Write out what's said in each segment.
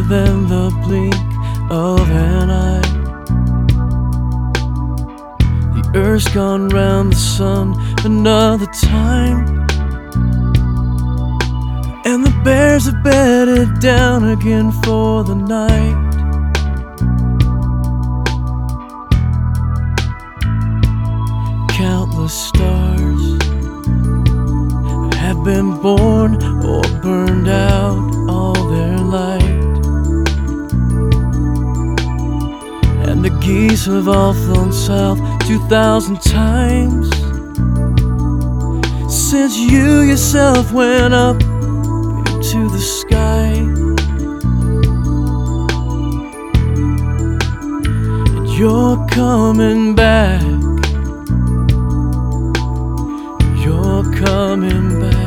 than the blink of an eye. The earth's gone round the sun another time, and the bears have bedded down again for the night. Countless stars have been born or burned out all their light, and the geese have all flown south 2,000 times since you yourself went up into the sky. And you're coming back, you're coming back.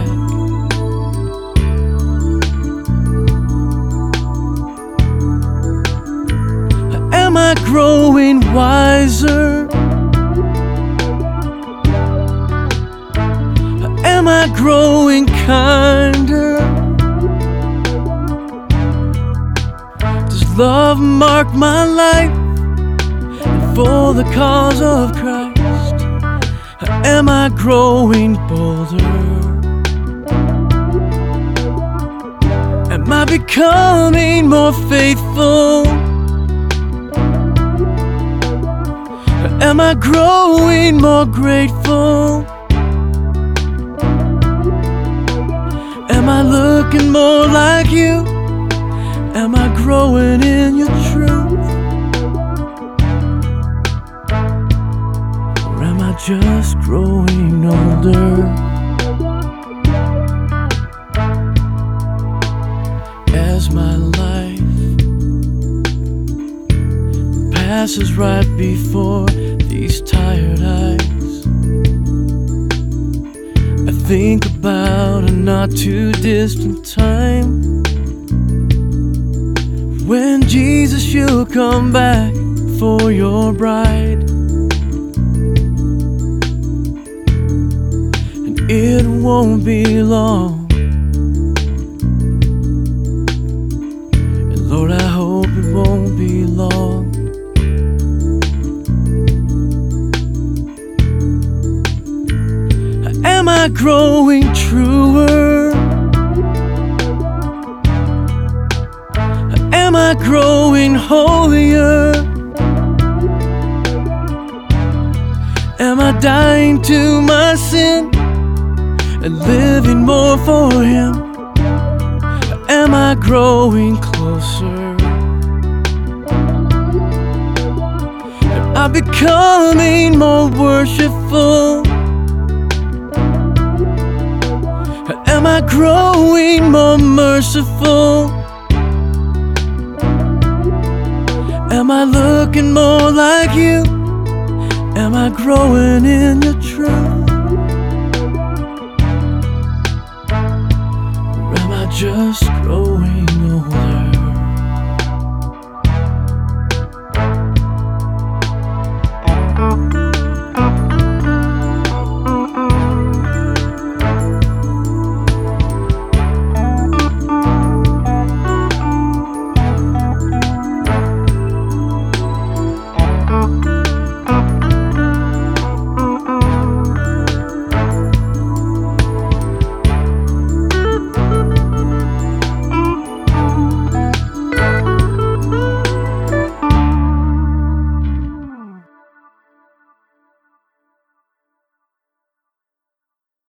Am I growing wiser? Am I growing kinder? Does love mark my life and for the cause of Christ? Am I growing bolder? Am I becoming more faithful? Am I growing more grateful? Am I looking more like you? Am I growing in your truth? Or am I just growing older? As my life passes right before these tired eyes, I think about a not too distant time when Jesus, you'll come back for your bride, and it won't be long. And Lord, I hope it won't be long. Am I growing truer? Am I growing holier? Am I dying to my sin and living more for Him? Am I growing closer? Am I becoming more worshipful? Am I growing more merciful? Am I looking more like you? Am I growing in your truth?